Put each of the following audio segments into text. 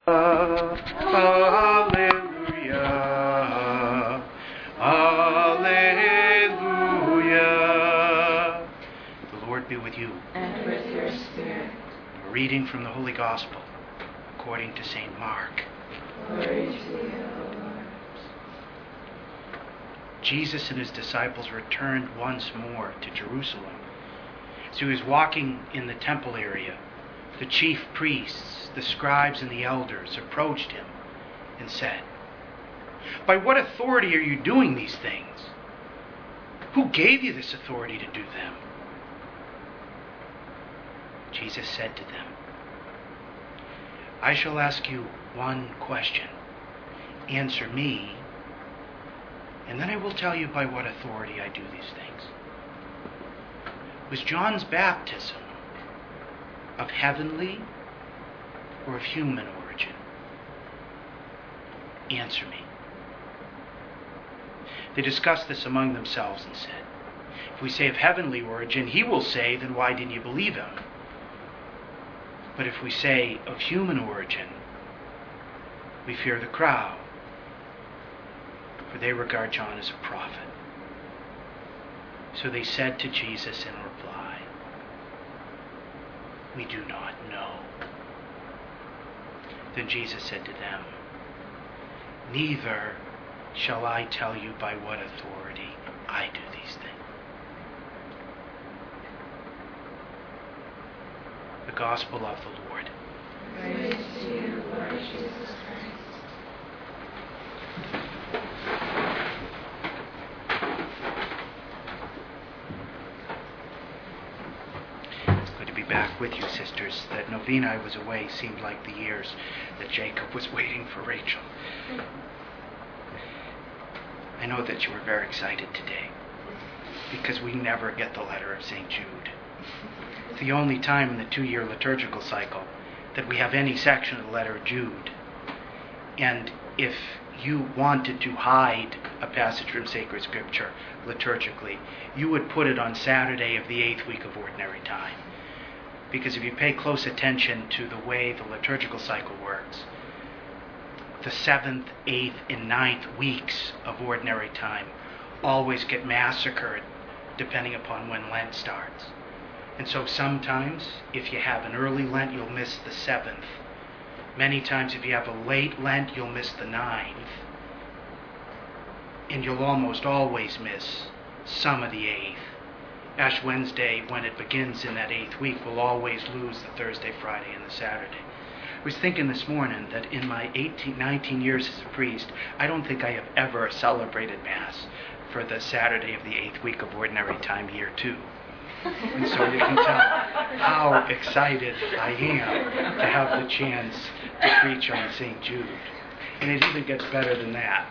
Hallelujah. Hallelujah. The Lord be with you. And with your spirit. A reading from the Holy Gospel according to St. Mark. Glory to you, O Lord. Jesus and his disciples returned once more to Jerusalem. As he was walking in the temple area, the chief priests, the scribes, and the elders approached him and said, "By what authority are you doing these things? Who gave you this authority to do them?" Jesus said to them, "I shall ask you one question. Answer me, and then I will tell you by what authority I do these things. Was John's baptism of heavenly or of human origin? Answer me." They discussed this among themselves and said, "If we say of heavenly origin, he will say, then why didn't you believe him? But if we say of human origin, we fear the crowd, for they regard John as a prophet." So they said to Jesus in reply, "We do not know." Then Jesus said to them, "Neither shall I tell you by what authority I do these things." The Gospel of the Lord. Praise to you, Lord Jesus Christ. It's good to be back with you, sisters. That novena I was away seemed like the years that Jacob was waiting for Rachel. I know that you were very excited today because we never get the letter of St. Jude. It's the only time in the 2-year liturgical cycle that we have any section of the letter of Jude. And if you wanted to hide a passage from sacred scripture liturgically, you would put it on Saturday of the 8th week of Ordinary Time. Because if you pay close attention to the way the liturgical cycle works, the 7th, 8th, and 9th weeks of Ordinary Time always get massacred depending upon when Lent starts. And so sometimes, if you have an early Lent, you'll miss the 7th. Many times, if you have a late Lent, you'll miss the 9th. And you'll almost always miss some of the 8th. Ash Wednesday, when it begins in that 8th week, will always lose the Thursday, Friday, and the Saturday. I was thinking this morning that in my 19 years as a priest, I don't think I have ever celebrated Mass for the Saturday of the 8th week of Ordinary Time, year 2. And so you can tell how excited I am to have the chance to preach on St. Jude. And it even gets better than that.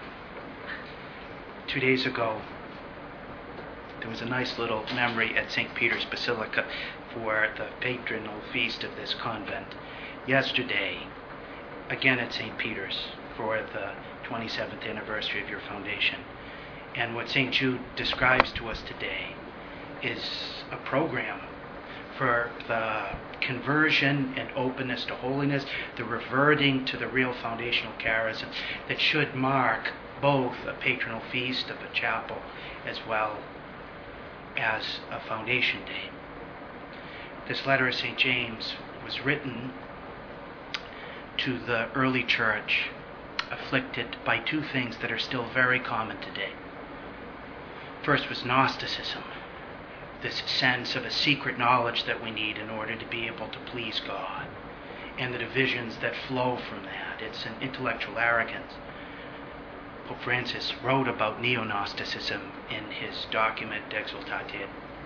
2 days ago, there was a nice little memory at St. Peter's Basilica for the patronal feast of this convent. Yesterday, again at St. Peter's for the 27th anniversary of your foundation. And what St. Jude describes to us today is a program for the conversion and openness to holiness, the reverting to the real foundational charism that should mark both a patronal feast of a chapel as well as a foundation day. This letter of St. James was written to the early church afflicted by 2 things that are still very common today. First was Gnosticism, this sense of a secret knowledge that we need in order to be able to please God, and the divisions that flow from that. It's an intellectual arrogance. Pope Francis wrote about neo-Gnosticism in his document Gaudete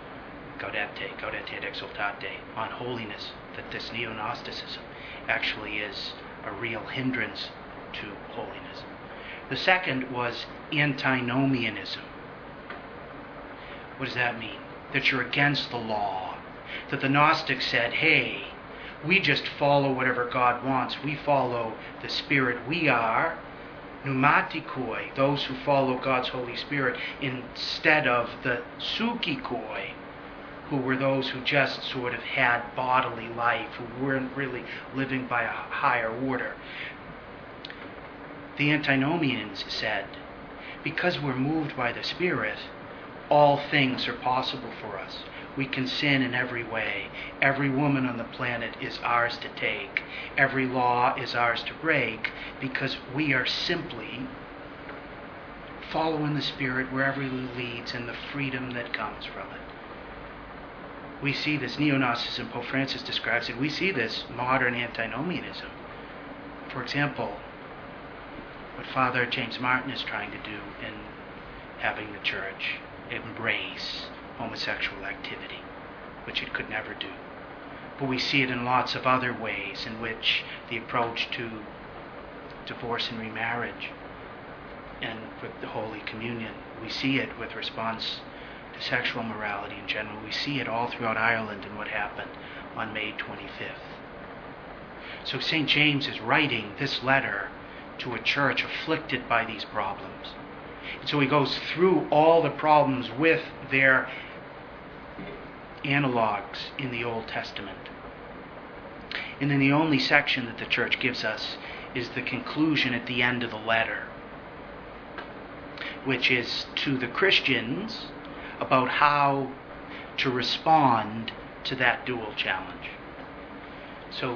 et Exsultate on holiness, that this neo-Gnosticism actually is a real hindrance to holiness. The second was antinomianism. What does that mean? That you're against the law. That the Gnostics said, hey, we just follow whatever God wants. We follow the Spirit. We are pneumatikoi, those who follow God's Holy Spirit, instead of the psychikoi, who were those who just sort of had bodily life, who weren't really living by a higher order. The antinomians said, because we're moved by the Spirit, all things are possible for us. We can sin in every way. Every woman on the planet is ours to take. Every law is ours to break, because we are simply following the Spirit wherever He leads and the freedom that comes from it. We see this neo-Gnosticism, Pope Francis describes it. We see this modern antinomianism. For example, what Father James Martin is trying to do in having the Church embrace homosexual activity, which it could never do. But we see it in lots of other ways in which the approach to divorce and remarriage and with the Holy Communion, we see it with response to sexual morality in general. We see it all throughout Ireland in what happened on May 25th. So St. James is writing this letter to a church afflicted by these problems. And so he goes through all the problems with their analogs in the Old Testament. And then the only section that the church gives us is the conclusion at the end of the letter, which is to the Christians about how to respond to that dual challenge. So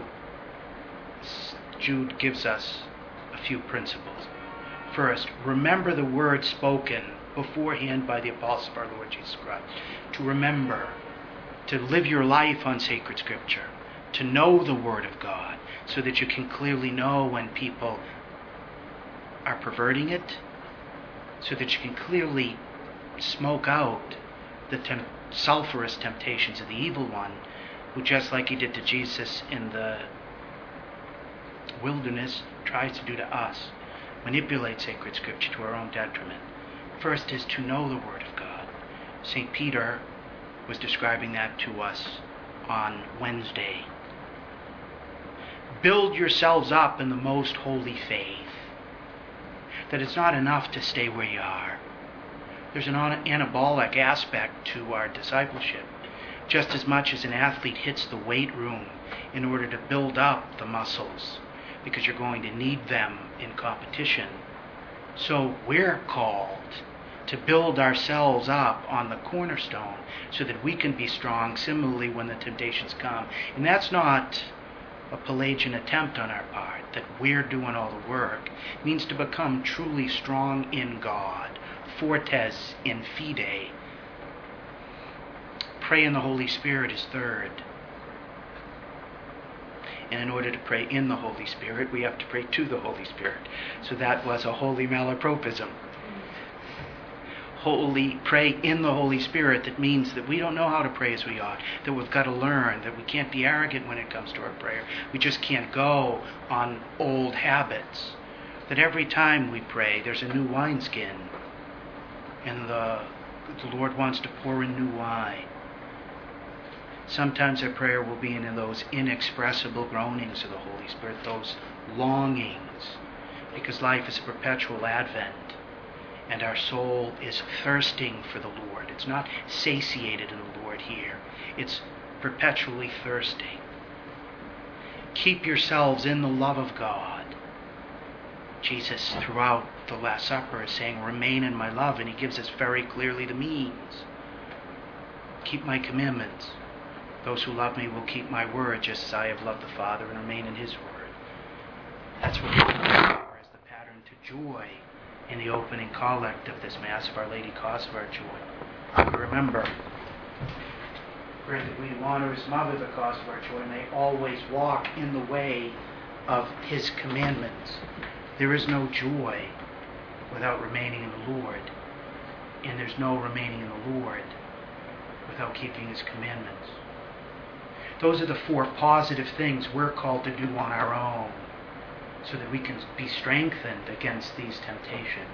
Jude gives us a few principles. First, remember the words spoken beforehand by the apostles of our Lord Jesus Christ. To remember, to live your life on sacred Scripture, to know the Word of God, so that you can clearly know when people are perverting it, so that you can clearly smoke out the sulfurous temptations of the evil one, who, just like he did to Jesus in the wilderness, tries to do to us, manipulate sacred Scripture to our own detriment. First is to know the Word of God. St. Peter was describing that to us on Wednesday. Build yourselves up in the most holy faith. That it's not enough to stay where you are. There's an anabolic aspect to our discipleship. Just as much as an athlete hits the weight room in order to build up the muscles, because you're going to need them in competition. So we're called to build ourselves up on the cornerstone so that we can be strong similarly when the temptations come. And that's not a Pelagian attempt on our part, that we're doing all the work. It means to become truly strong in God, fortes in fide. Pray in the Holy Spirit is third. And in order to pray in the Holy Spirit, we have to pray to the Holy Spirit. So that was a holy malapropism. Pray in the Holy Spirit, that means that we don't know how to pray as we ought, that we've got to learn, that we can't be arrogant when it comes to our prayer. We just can't go on old habits. That every time we pray, there's a new wineskin, and the Lord wants to pour in new wine. Sometimes our prayer will be in those inexpressible groanings of the Holy Spirit, those longings, because life is a perpetual advent, and our soul is thirsting for the Lord. It's not satiated in the Lord here. It's perpetually thirsting. Keep yourselves in the love of God. Jesus, throughout the Last Supper, is saying, remain in my love, and he gives us very clearly the means. Keep my commandments. Those who love me will keep my word, just as I have loved the Father and remain in his word. That's what we remember as the pattern to joy in the opening collect of this Mass of Our Lady, cause of our joy. We remember, pray that we honor his mother, the cause of our joy, and may always walk in the way of his commandments. There is no joy without remaining in the Lord, and there's no remaining in the Lord without keeping his commandments. Those are the four positive things we're called to do on our own, so that we can be strengthened against these temptations.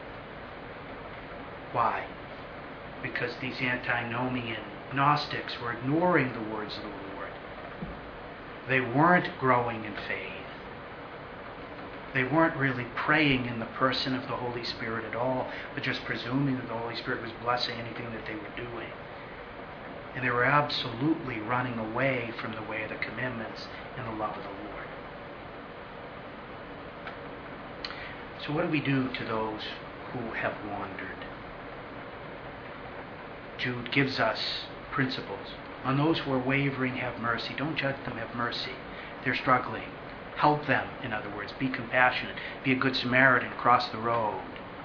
Why? Because these antinomian Gnostics were ignoring the words of the Lord. They weren't growing in faith. They weren't really praying in the person of the Holy Spirit at all, but just presuming that the Holy Spirit was blessing anything that they were doing. And they were absolutely running away from the way of the commandments and the love of the Lord. So what do we do to those who have wandered? Jude gives us principles. On those who are wavering, have mercy. Don't judge them, have mercy. They're struggling. Help them, in other words. Be compassionate. Be a good Samaritan. Cross the road.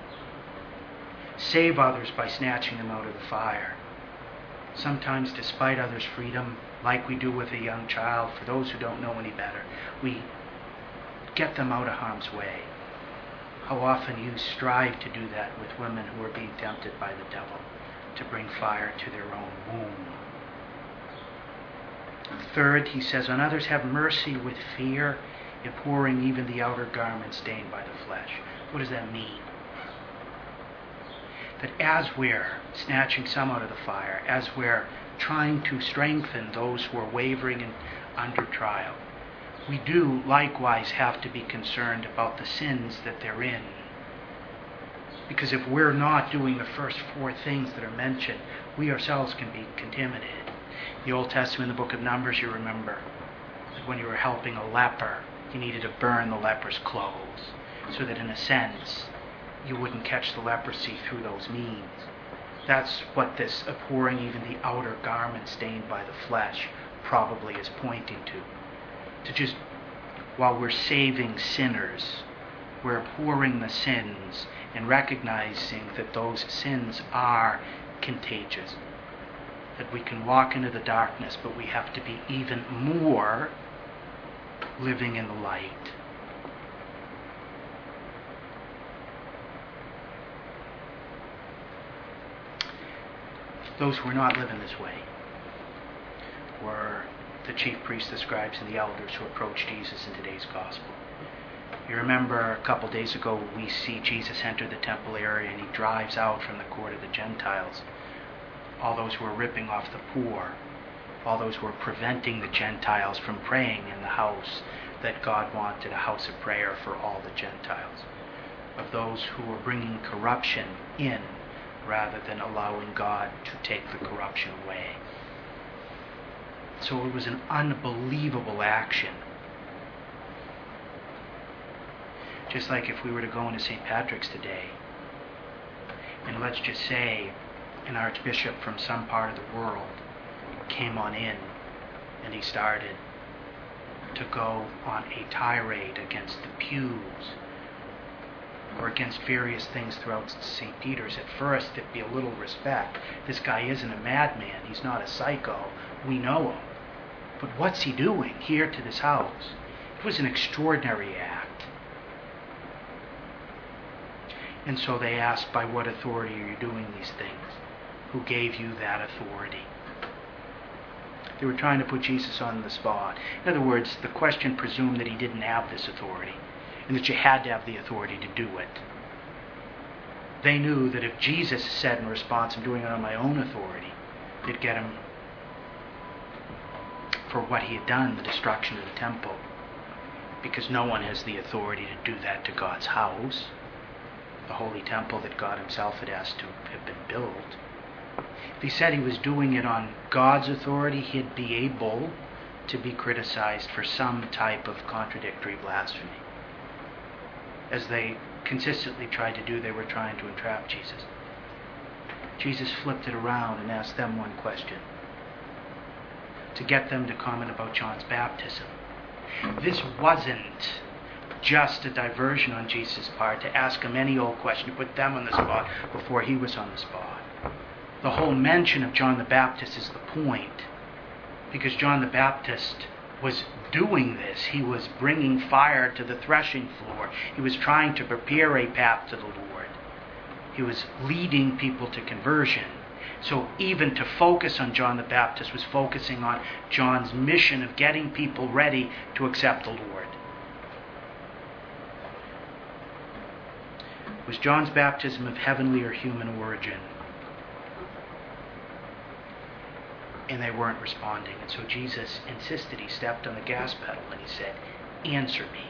Save others by snatching them out of the fire. Sometimes, despite others' freedom, like we do with a young child, for those who don't know any better, we get them out of harm's way. How often you strive to do that with women who are being tempted by the devil to bring fire to their own womb. Third, he says, on others have mercy with fear, abhorring even the outer garment stained by the flesh. What does that mean? That as we're snatching some out of the fire, as we're trying to strengthen those who are wavering and under trial, we do likewise have to be concerned about the sins that they're in. Because if we're not doing the first four things that are mentioned, we ourselves can be contaminated. In the Old Testament, in the book of Numbers, you remember that when you were helping a leper, you needed to burn the leper's clothes, so that in a sense, you wouldn't catch the leprosy through those means. That's what this abhorring even the outer garment stained by the flesh probably is pointing to. To just, while we're saving sinners, we're abhorring the sins and recognizing that those sins are contagious. That we can walk into the darkness, but we have to be even more living in the light. Those who are not living this way were the chief priests, the scribes, and the elders who approached Jesus in today's gospel. You remember a couple days ago we see Jesus enter the temple area and he drives out from the court of the Gentiles. All those who are ripping off the poor, all those who are preventing the Gentiles from praying in the house that God wanted, a house of prayer for all the Gentiles. Of those who were bringing corruption in rather than allowing God to take the corruption away. So it was an unbelievable action. Just like if we were to go into St. Patrick's today, and let's just say an archbishop from some part of the world came on in and he started to go on a tirade against the pews or against various things throughout St. Peter's. At first it'd be a little respect. This guy isn't a madman. He's not a psycho. We know him. But what's he doing here to this house? It was an extraordinary act. And so they asked, by what authority are you doing these things? Who gave you that authority? They were trying to put Jesus on the spot. In other words, the question presumed that he didn't have this authority, and that you had to have the authority to do it. They knew that if Jesus said in response, I'm doing it on my own authority, they'd get him for what he had done, the destruction of the temple. Because no one has the authority to do that to God's house, the holy temple that God himself had asked to have been built. If he said he was doing it on God's authority, he'd be able to be criticized for some type of contradictory blasphemy. As they consistently tried to do, they were trying to entrap Jesus. Jesus flipped it around and asked them one question, to get them to comment about John's baptism. This wasn't just a diversion on Jesus' part to ask him any old question, to put them on the spot before he was on the spot. The whole mention of John the Baptist is the point, because John the Baptist was doing this. He was bringing fire to the threshing floor. He was trying to prepare a path to the Lord. He was leading people to conversion. So even to focus on John the Baptist was focusing on John's mission of getting people ready to accept the Lord. Was John's baptism of heavenly or human origin? And they weren't responding. And so Jesus insisted. He stepped on the gas pedal and he said, answer me.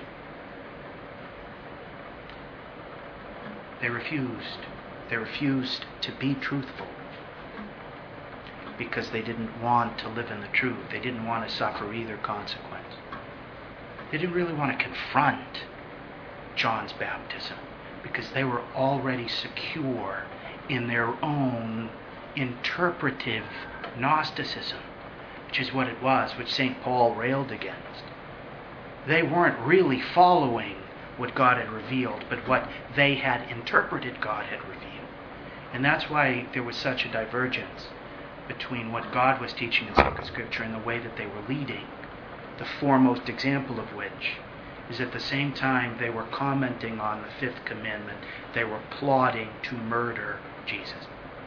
They refused. They refused to be truthful. because they didn't want to live in the truth. They didn't want to suffer either consequence. They didn't really want to confront John's baptism because they were already secure in their own interpretive Gnosticism, which is what it was, which St. Paul railed against. They weren't really following what God had revealed, but what they had interpreted God had revealed. And that's why there was such a divergence between what God was teaching in sacred Scripture and the way that they were leading, the foremost example of which is at the same time they were commenting on the fifth commandment, they were plotting to murder Jesus.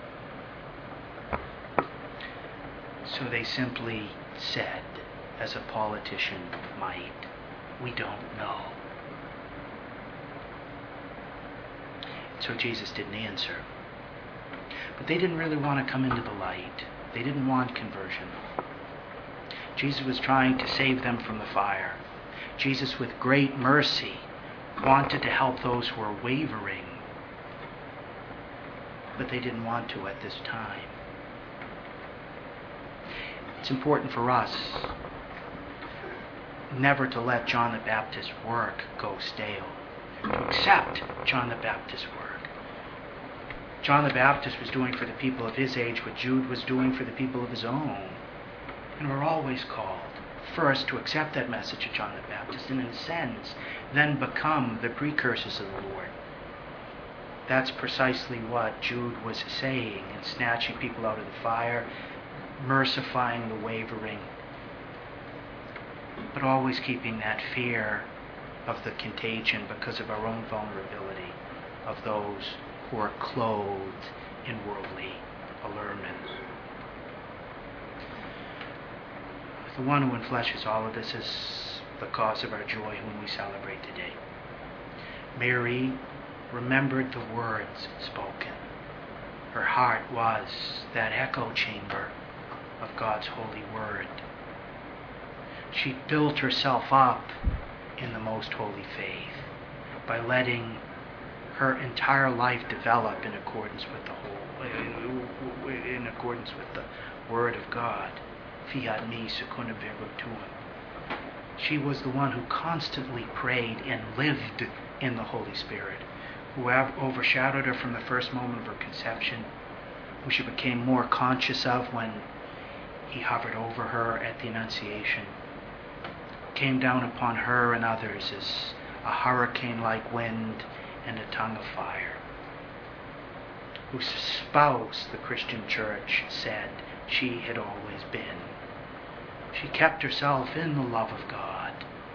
So they simply said, as a politician might, we don't know. So Jesus didn't answer. But they didn't really want to come into the light. They didn't want conversion. Jesus was trying to save them from the fire. Jesus, with great mercy, wanted to help those who were wavering. But they didn't want to at this time. It's important for us never to let John the Baptist's work go stale. To accept John the Baptist's work. John the Baptist was doing for the people of his age what Jude was doing for the people of his own. And we're always called first to accept that message of John the Baptist and in a sense then become the precursors of the Lord. That's precisely what Jude was saying in snatching people out of the fire, mercifying the wavering, but always keeping that fear of the contagion because of our own vulnerability, of those who are clothed in worldly allurements. The one who enfleshes all of this is the cause of our joy whom we celebrate today. Mary remembered the words spoken. Her heart was that echo chamber of God's holy word. She built herself up in the most holy faith by letting her entire life develop in accordance with the word of God. Fiat mi secunda verbo tuum. She was the one who constantly prayed and lived in the Holy Spirit, who overshadowed her from the first moment of her conception, who she became more conscious of when he hovered over her at the Annunciation, came down upon her and others as a hurricane-like wind and a tongue of fire, whose spouse, the Christian Church, said she had always been. She kept herself in the love of God.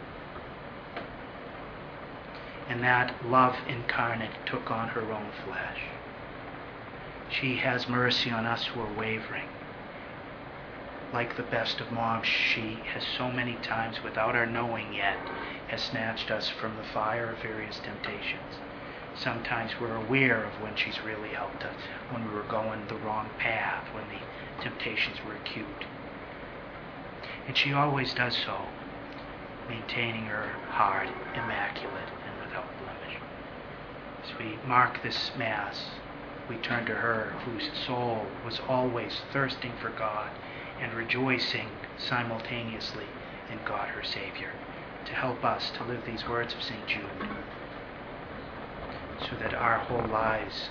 And that love incarnate took on her own flesh. She has mercy on us who are wavering. Like the best of moms, she has so many times, without our knowing yet, has snatched us from the fire of various temptations. Sometimes we're aware of when she's really helped us, when we were going the wrong path, when the temptations were acute. And she always does so, maintaining her heart immaculate and without blemish. As we mark this Mass, we turn to her whose soul was always thirsting for God and rejoicing simultaneously in God her Savior, to help us to live these words of St. Jude, so that our whole lives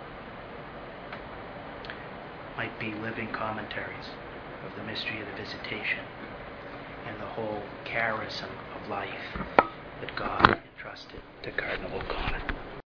might be living commentaries of the mystery of the Visitation and the whole charism of life that God entrusted to Cardinal O'Connor.